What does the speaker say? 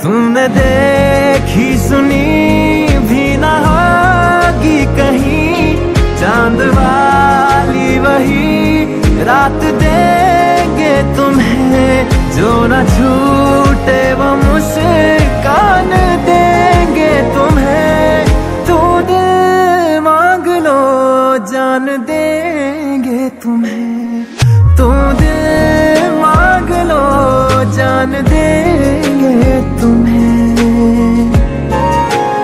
तुमने देखी सुनी भी ना होगी कहीं, चांद वाली वही रात देंगे तुम्हें, जो न छूटे वो मुस्कान देंगे तुम्हें। तो दिल मांग लो जान देंगे तुम्हें, तो दिल मांग लो जान देंगे तुम्हें।